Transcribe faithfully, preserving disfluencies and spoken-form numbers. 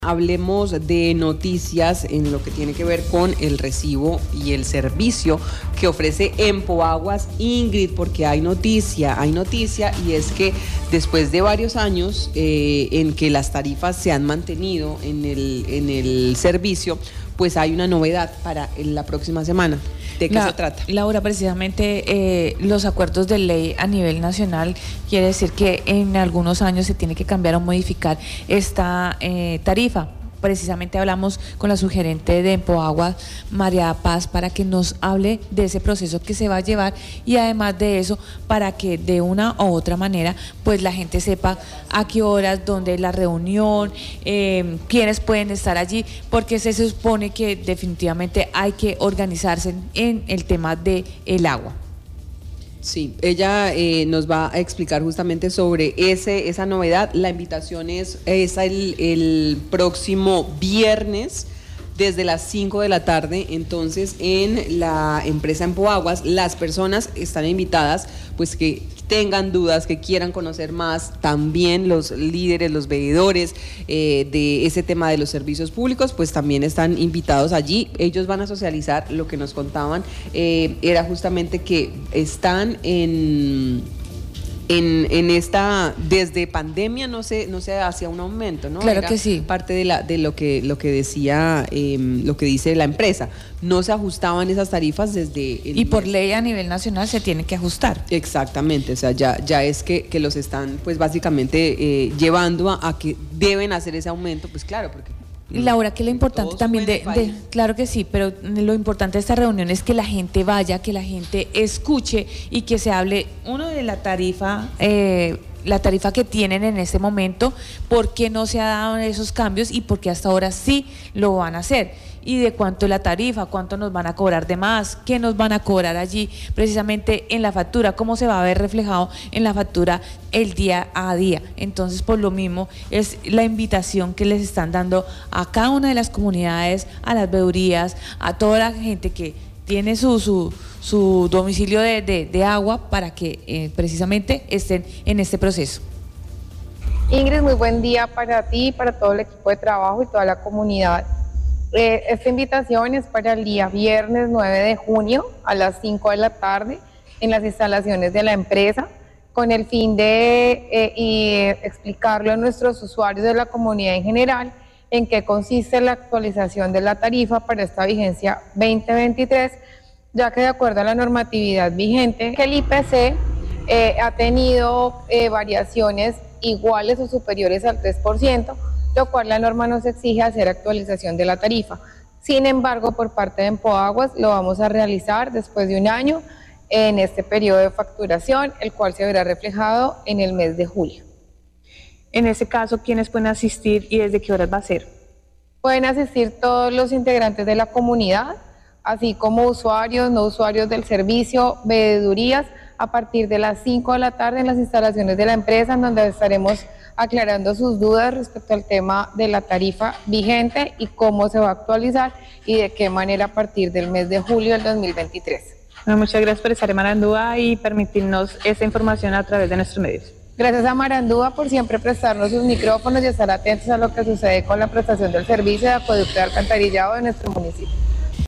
Hablemos de noticias en lo que tiene que ver con el recibo y el servicio que ofrece Empoaguas. Ingrid, porque hay noticia, hay noticia y es que después de varios años eh, en que las tarifas se han mantenido en el, en el servicio, pues hay una novedad para la próxima semana. ¿De qué La, se trata? Laura, precisamente eh, los acuerdos de ley a nivel nacional quiere decir que en algunos años se tiene que cambiar o modificar esta eh, tarifa. Precisamente hablamos con la subgerente de Empoaguas, María Paz, para que nos hable de ese proceso que se va a llevar y además de eso, para que de una u otra manera, pues la gente sepa a qué horas, dónde es la reunión, eh, quiénes pueden estar allí, porque se supone que definitivamente hay que organizarse en el tema del agua. Sí, ella eh, nos va a explicar justamente sobre ese, esa novedad. La invitación es, es el, el próximo viernes desde las cinco de la tarde. Entonces, en la empresa Empoaguas, las personas están invitadas, pues que tengan dudas, que quieran conocer más, también los líderes, los veedores eh, de ese tema de los servicios públicos, pues también están invitados allí. Ellos van a socializar. Lo que nos contaban eh, era justamente que están en... En, en esta, desde pandemia no se, no se hacía un aumento, ¿no? Claro Era que sí. parte de, la, de lo que, lo que decía, eh, lo que dice la empresa. No se ajustaban esas tarifas desde... El y por mes. ley a nivel nacional se tiene que ajustar. Exactamente, o sea, ya, ya es que, que los están, pues básicamente eh, llevando a, a que deben hacer ese aumento, pues claro, porque... Laura, que lo importante también de, de, claro que sí, pero lo importante de esta reunión es que la gente vaya, que la gente escuche y que se hable, uno, de la tarifa, eh, la tarifa que tienen en este momento, por qué no se ha dado esos cambios y por qué hasta ahora sí lo van a hacer. Y de cuánto es la tarifa, cuánto nos van a cobrar de más, qué nos van a cobrar allí, precisamente en la factura, cómo se va a ver reflejado en la factura el día a día. Entonces, por lo mismo, es la invitación que les están dando a cada una de las comunidades, a las veedurías, a toda la gente que tiene su, su, su domicilio de, de, de agua para que eh, precisamente estén en este proceso. Ingrid, muy buen día para ti, para todo el equipo de trabajo y toda la comunidad. Eh, esta invitación es para el día viernes nueve de junio a las cinco de la tarde en las instalaciones de la empresa, con el fin de eh, y explicarle a nuestros usuarios de la comunidad en general en qué consiste la actualización de la tarifa para esta vigencia veinte veintitrés, ya que de acuerdo a la normatividad vigente, que el I P C eh, ha tenido eh, variaciones iguales o superiores al tres por ciento, lo cual la norma nos exige hacer actualización de la tarifa. Sin embargo, por parte de Empoaguas lo vamos a realizar después de un año en este periodo de facturación, el cual se verá reflejado en el mes de julio. En ese caso, ¿quiénes pueden asistir y desde qué horas va a ser? Pueden asistir todos los integrantes de la comunidad, así como usuarios, no usuarios del servicio, veedurías, a partir de las cinco de la tarde en las instalaciones de la empresa, en donde estaremos aclarando sus dudas respecto al tema de la tarifa vigente y cómo se va a actualizar y de qué manera a partir del mes de julio del dos mil veintitrés. Bueno, muchas gracias por estar en Marandúa y permitirnos esta información a través de nuestros medios. Gracias a Marandúa por siempre prestarnos sus micrófonos y estar atentos a lo que sucede con la prestación del servicio de acueducto y alcantarillado de nuestro municipio.